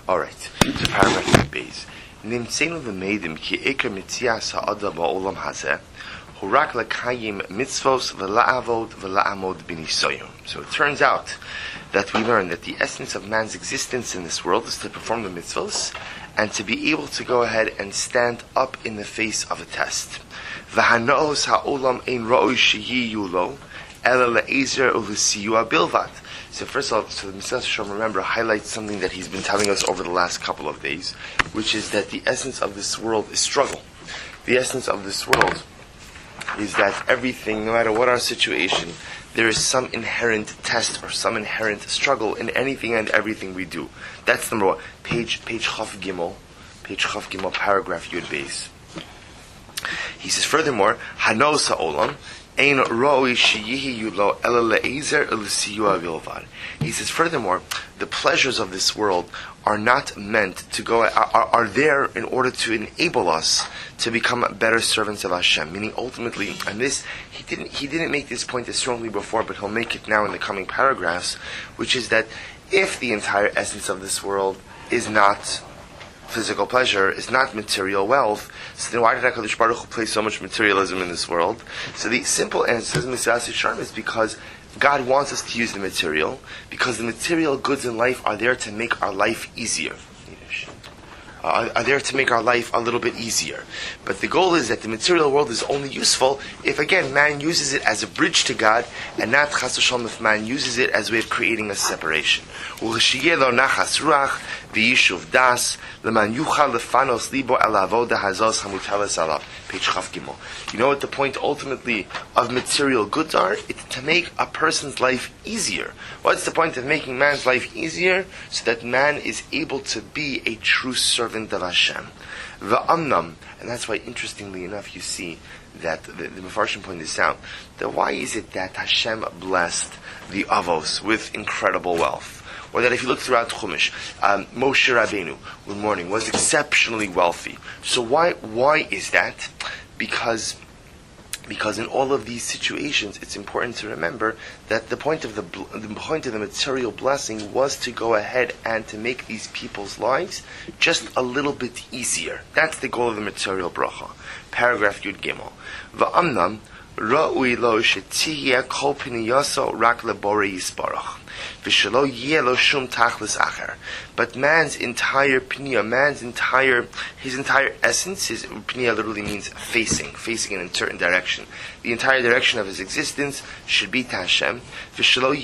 Alright, to paragraph base. Nimtzenu v'meidim ki eker mitzias ha'adam ba'olam hazeh hu rak lekayim mitzvos v'la'avod v'la'amod b'nisoyim. So it turns out that we learn that the essence of man's existence in this world is to perform the mitzvos and to be able to go ahead and stand up in the face of a test. V'hanaos ha'olam ein ra'oi sheyiyu lo ela le'ezer u'l'siyua bilvat. So first of all, so the Mesilas Yesharim, remember, highlights something that he's been telling us over the last couple of days, which is that the essence of this world is struggle. The essence of this world is that everything, no matter what our situation, there is some inherent test or some inherent struggle in anything and everything we do. That's number one. Page Chaf Gimel, paragraph Yud Beis. He says, furthermore, Hanos ha'olam, he says, furthermore, the pleasures of this world are not meant to go, are there in order to enable us to become better servants of Hashem. Meaning, ultimately, and this, he didn't make this point as strongly before, but he'll make it now in the coming paragraphs, which is that if the entire essence of this world is not physical pleasure, is not material wealth, so then why did HaKadosh Baruch Hu place so much materialism in this world? So the simple answer, says Mesilas Yesharim, is because God wants us to use the material, because the material goods in life are there to make our life easier. Are there to make our life a little bit easier. But the goal is that the material world is only useful if, again, man uses it as a bridge to God, and not chas v'shalom if man uses it as a way of creating a separation. V'yishuv das leman yuchal lefanos libo el avoda hazos hamuteles alav. Page Chaf Gimel. You know what the point ultimately of material goods are? It's to make a person's life easier. What's the point of making man's life easier? So that man is able to be a true servant of Hashem. V'amnam, and that's why, interestingly enough, you see that the Mefarshim point this out. That why is it that Hashem blessed the Avos with incredible wealth? Or that if you look throughout Chumash, Moshe Rabbeinu, one morning, was exceptionally wealthy. So why is that? Because in all of these situations, it's important to remember that the point of the material blessing was to go ahead and to make these people's lives just a little bit easier. That's the goal of the material bracha. Paragraph Yud Gimel. Va'amnam ra'ui lo shetiyeh kol piniyaso rak lebore yisbarach. But man's entire pniya, his entire essence, his pniya literally means facing in a certain direction. The entire direction of his existence should be to Hashem. B'chol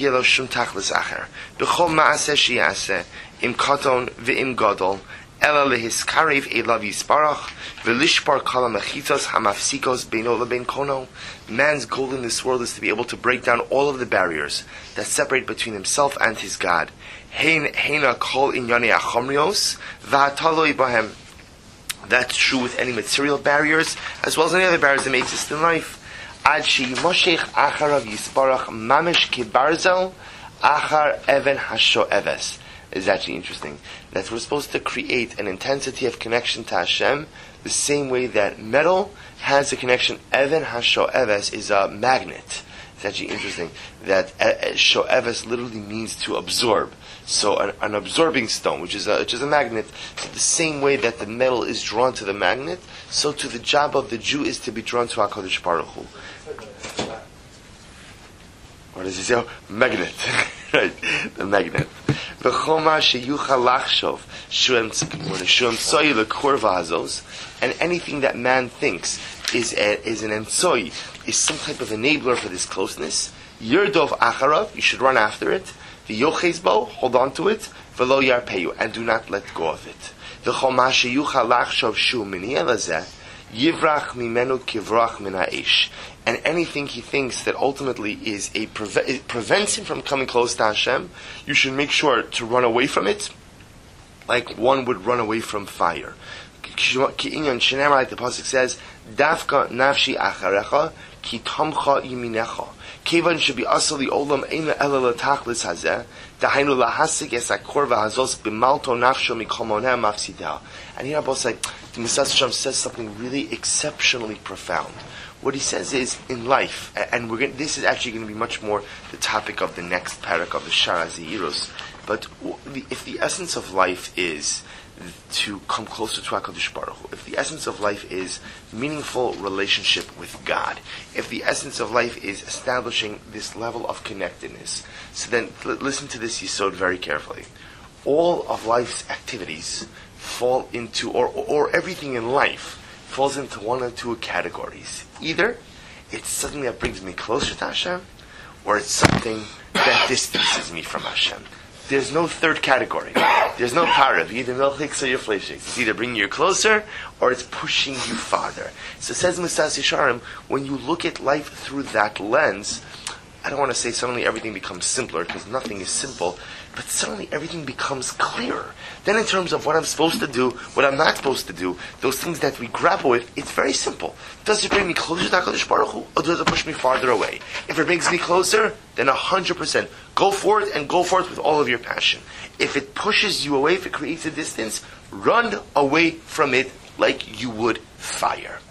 ma'aseh sheyaseh, im katon v'im gadol, ela lehiskarev elav yisbarach, v'lishbar kol ha'mechitzos hamafsikos beino lebein kono. Man's goal in this world is to be able to break down all of the barriers that separate between himself and his God. Heina kol inyane achomrios v'hataloi bahem. That's true with any material barriers, as well as any other barriers that may exist in life. Ad she'yimoshech acharav yisbarach mamish kibarzel achar even hasho'eves. It's actually interesting that we're supposed to create an intensity of connection to Hashem the same way that metal has a connection. Even HaSho'eves is a magnet. It's actually interesting that Sho'eves literally means to absorb. So an absorbing stone, which is a magnet, so the same way that the metal is drawn to the magnet, so to the job of the Jew is to be drawn to HaKadosh Baruch Hu. What does he say? Magnet. Right, the magnet. And anything that man thinks is an emtsoi, is some type of enabler for this closeness. Yerdov acharav, you should run after it. The yochezbo, hold on to it. V'lo yarpeyu, and do not let go of it. V'chol ma sheyuchal lachshov shu miniya lazeh, yivrach mimenu kivrach min ha'esh. And anything he thinks that ultimately is it prevents him from coming close to Hashem, you should make sure to run away from it, like one would run away from fire. Like the pasuk says, "Dafka nafshi acharecha, ki tamcha yiminecha." Kevan should be asali olam eina ela latachlis hazeh, dahainu lahasik es akor v'hazos b'malto nafsho mikomoneh mafsideh. And here Abba said, the Mesilas Yesharim says something really exceptionally profound. What he says is, in life, and this is actually going to be much more the topic of the next parak of the Shara Zeirus, But if the essence of life is to come closer to HaKadosh Baruch Hu, if the essence of life is meaningful relationship with God, if the essence of life is establishing this level of connectedness, so then listen to this yesod very carefully. All of life's activities fall into, or everything in life falls into one or two categories. Either it's something that brings me closer to Hashem, or it's something that distances me from Hashem. There's no third category. There's no parav. Either milchiks or your fleishiks. It's either bringing you closer or it's pushing you farther. So it says Mesas Yesharim, when you look at life through that lens, I don't want to say suddenly everything becomes simpler, because nothing is simple, but suddenly everything becomes clearer. Then in terms of what I'm supposed to do, what I'm not supposed to do, those things that we grapple with, it's very simple. Does it bring me closer to HaKadosh Baruch Hu, or does it push me farther away? If it brings me closer, then 100%. Go for it, and go for it with all of your passion. If it pushes you away, if it creates a distance, run away from it like you would fire.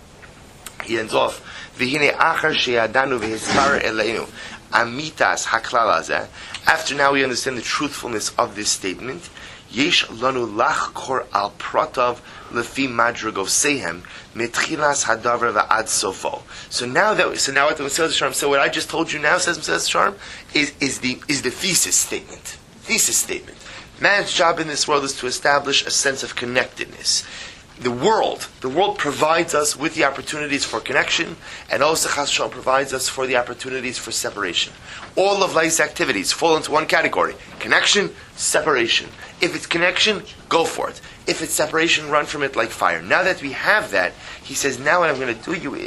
He ends off, V'hine achar sheyadanu v'hispar eleinu. Amitas haklal hazeh. After now we understand the truthfulness of this statement. Yesh lanu lachkor al pratav lefi madragosehem mitchilas hadavar va'ad sofo. So now what the Mesas Yesharim said, what I just told you now, says Mesas Yesharim, is the thesis statement. Thesis statement. Man's job in this world is to establish a sense of connectedness. The world provides us with the opportunities for connection, and also Chas V'Shalom provides us for the opportunities for separation. All of life's activities fall into one category: connection, separation. If it's connection, go for it. If it's separation, run from it like fire. Now that we have that, he says, now what I'm going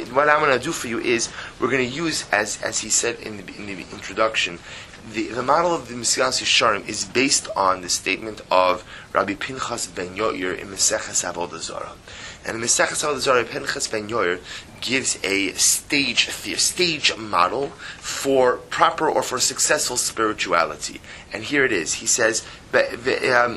to do for you is, we're going to use, as he said in the introduction, the model of the Mesas Yesharim is based on the statement of Rabbi Pinchas ben Yair in Meseches Avodah Zarah. And in Meseches Avodah Zarah, Pinchas ben Yair gives a stage model for proper or for successful spirituality. And here it is. He says, and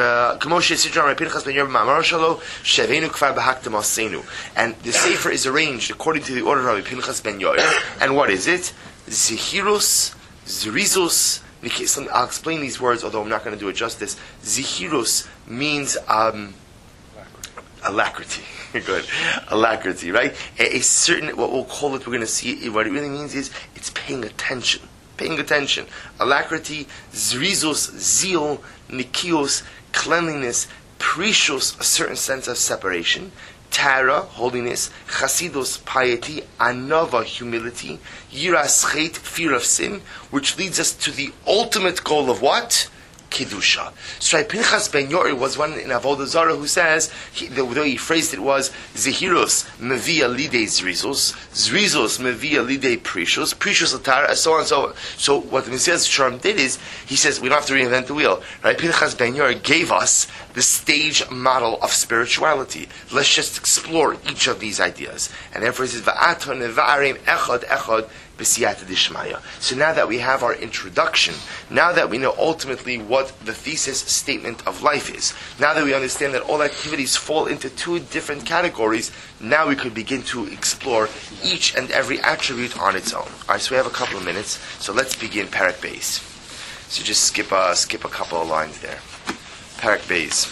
the Sefer is arranged according to the order of Rabbi Pinchas ben Yair. And what is it? Zechirus, Zerizus. I'll explain these words, although I'm not going to do it justice. Zechirus means alacrity. Good. Alacrity, right? A certain, what we'll call it, we're going to see, what it really means is, it's paying attention. Paying attention. Alacrity, zrizus, zeal, nikios, cleanliness, precious, a certain sense of separation. Tara, holiness, chasidus, piety, anava, humility, yiras chet, fear of sin, which leads us to the ultimate goal of what? Kedusha. So Pinchas ben Yair was one in Avodah Zarah who says, the way he phrased it was, Zehirus mevia lidei zrizos, zrizos mevia lidei precious, precious atara, so on and so on. So what the Mesas Yesharim did is, he says, we don't have to reinvent the wheel. Right? Pinchas ben Yair gave us the stage model of spirituality. Let's just explore each of these ideas. And therefore he says, Va'aton nevarim echad echad. So now that we have our introduction, now that we know ultimately what the thesis statement of life is, now that we understand that all activities fall into two different categories, now we could begin to explore each and every attribute on its own. Alright, so we have a couple of minutes, so let's begin Parak Beis. So just skip a couple of lines there. Parak Beis.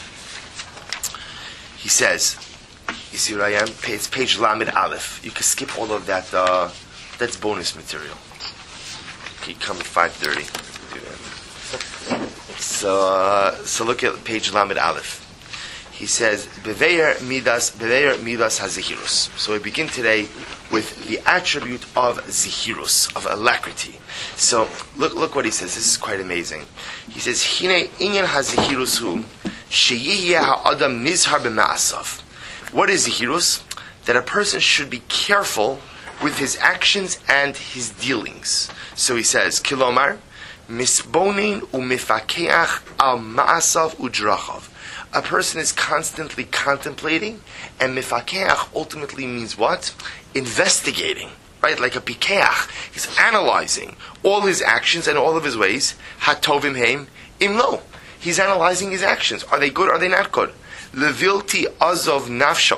He says, you see where I am? It's page Lamed Aleph. You can skip all of that. That's bonus material. Okay, come at 5:30. So look at page Lamed Aleph. He says, Beveir midas hazehirus. So we begin today with the attribute of zehirus, of alacrity. So look what he says. This is quite amazing. He says, Hine inyan hazehirus hu sheyiyeh ha'adam nizhar b'ma'asav. What is zehirus? That a person should be careful with his actions and his dealings. So he says, Kilomar, misbonin umifakeach al ma'asav udrachav. A person is constantly contemplating, and mifakeach ultimately means what? Investigating, right? Like a pikeach. He's analyzing all his actions and all of his ways. Hatovim heim imlo. He's analyzing his actions. Are they good? Are they not good? Levilti azov nafsho.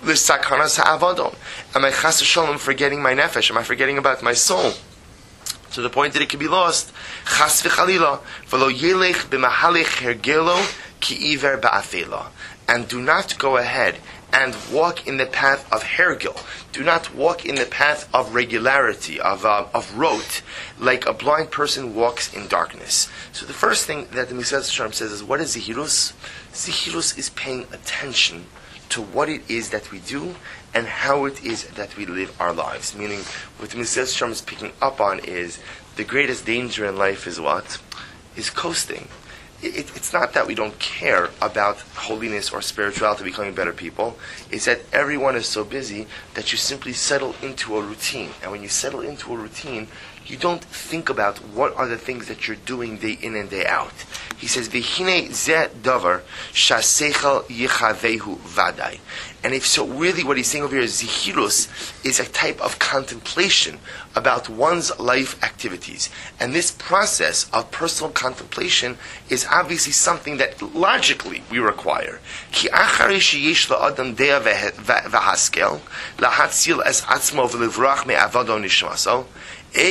L'sakanas ha'avadon. Am I chas v'shalom forgetting my nefesh? Am I forgetting about my soul? to the point that it can be lost. Chas v'chalila, v'lo yelech b'mahalech hergelo ki iver ba'afela. And do not go ahead and walk in the path of hergil. Do not walk in the path of regularity, of rote, like a blind person walks in darkness. So the first thing that the Mesilas Yesharim says is, what is zihirus? Zihirus is paying attention to what it is that we do and how it is that we live our lives. Meaning, what the Mesilas Yesharim is picking up on is, the greatest danger in life is what? Is coasting. It's not that we don't care about holiness or spirituality, becoming better people. It's that everyone is so busy that you simply settle into a routine. And when you settle into a routine, you don't think about what are the things that you're doing day in and day out. He says, "V'hine zeh davar shaseichel yichavehu vadai." And if so, really what he's saying over here is zihirus is a type of contemplation about one's life activities. And this process of personal contemplation is obviously something that logically we require. Ki achari sheyesh la'adam dea v'haskel lahatzil es atzmo v'livrach me'avado nishmaso. So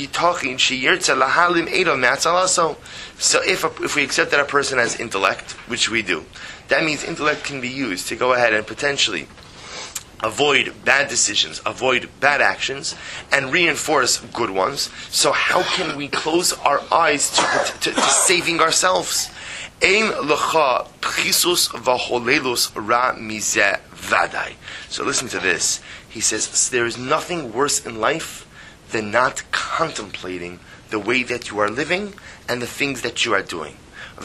if we accept that a person has intellect, which we do, that means intellect can be used to go ahead and potentially avoid bad decisions, avoid bad actions, and reinforce good ones. So how can we close our eyes to saving ourselves? So listen to this. He says, there is nothing worse in life than not contemplating the way that you are living and the things that you are doing.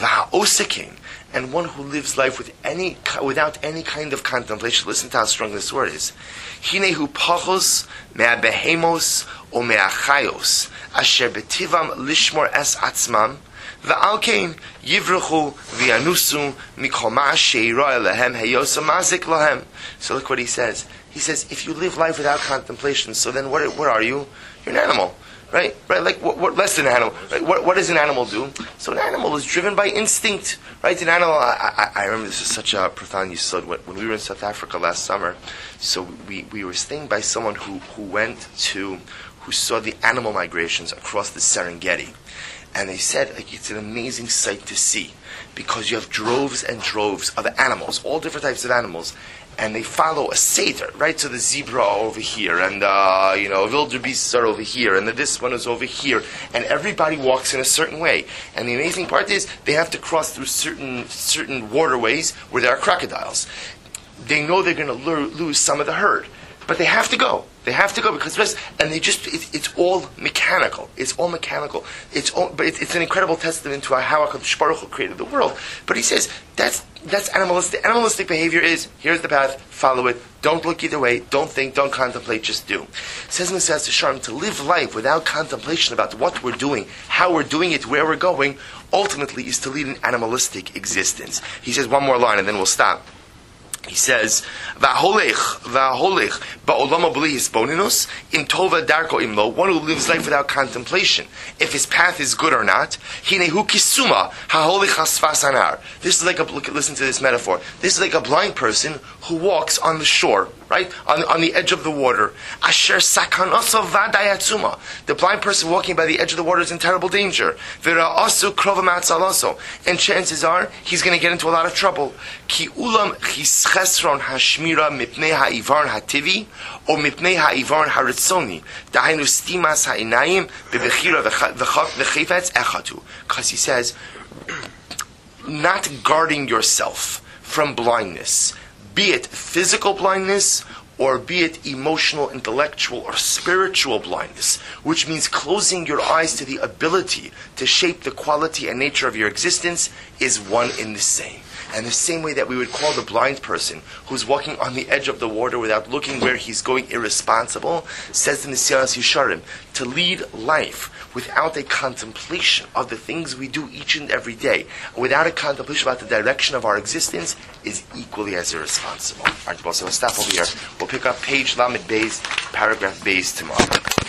And one who lives life without any kind of contemplation, listen to how strong this word is. Hinehu pachos me'abehemos o me'achayos asher betivam lishmor es atzmam v'alkein yivruchu v'yanusu mikoma sheira elehem heyosa mazik lahem. So look what he says. He says, if you live life without contemplation, so then what are you? You're an animal, right? Right? Like what less than an animal? Right? What does an animal do? So an animal is driven by instinct, right? An animal. I remember this is such a profound yesod when we were in South Africa last summer. So we were staying by someone who saw the animal migrations across the Serengeti. And they said, like, it's an amazing sight to see because you have droves and droves of animals, all different types of animals, and they follow a seder, right? So the zebra are over here, and wildebeests are over here, and this one is over here, and everybody walks in a certain way. And the amazing part is they have to cross through certain waterways where there are crocodiles. They know they're going to lose some of the herd, but they have to go. They have to go because it's all mechanical. It's all mechanical. It's an incredible testament to how HaKadosh Baruch Hu created the world. But he says that's animalistic. Animalistic behavior is, here's the path, follow it. Don't look either way. Don't think. Don't contemplate. Just do. Says Mesilas Yesharim, to live life without contemplation about what we're doing, how we're doing it, where we're going, ultimately is to lead an animalistic existence. He says one more line and then we'll stop. He says, "V'holech ba'olama b'li hisboninus im tova darko imlo." One who lives life without contemplation, if his path is good or not. Hinehu kisuma haholech hasfas anar. This is like listen to this metaphor. This is like a blind person who walks on the shore, right, on the edge of the water. Asher sakanoso v'dayatzuma. The blind person walking by the edge of the water is in terrible danger. V'ra'asu krova matzalaso. And chances are he's going to get into a lot of trouble. Ki ulam chesron hashmira mipnei ha'ivarn hativi or mipnei ha'ivarn haritzoni. Dahainu stimas ha'inayim bebechira v'chefetz echatu. Because he says, not guarding yourself from blindness, be it physical blindness or be it emotional, intellectual, or spiritual blindness, which means closing your eyes to the ability to shape the quality and nature of your existence, is one in the same. And the same way that we would call the blind person who's walking on the edge of the water without looking where he's going irresponsible, says the Mesilas Yesharim, to lead life without a contemplation of the things we do each and every day, without a contemplation about the direction of our existence, is equally as irresponsible. All right, so we'll stop over here. We'll pick up page Lamed Beis, paragraph Beis tomorrow.